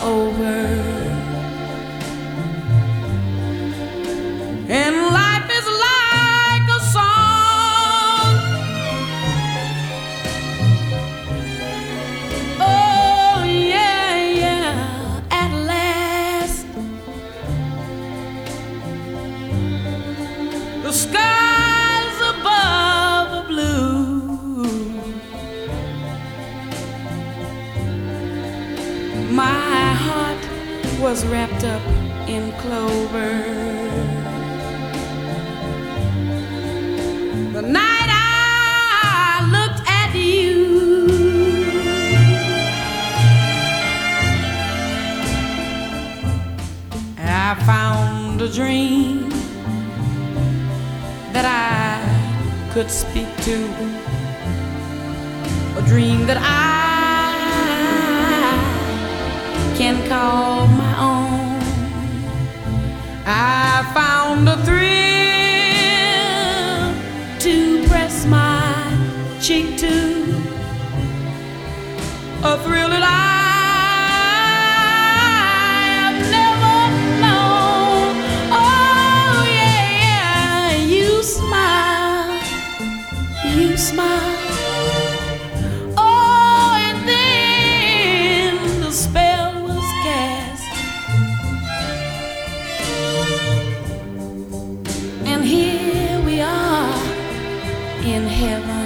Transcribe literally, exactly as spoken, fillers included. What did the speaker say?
over. And life is like a song. Oh yeah, yeah, at last the skies above are blue. My heart was wrapped up in clover. The night I looked at you, I found a dream that I could speak to, a dream that I can call my own. I found a thrill to press my cheek to, a thrill that I have never known. Oh yeah, you smile, you smile. Oh, and then the spell was cast, and here we are in heaven.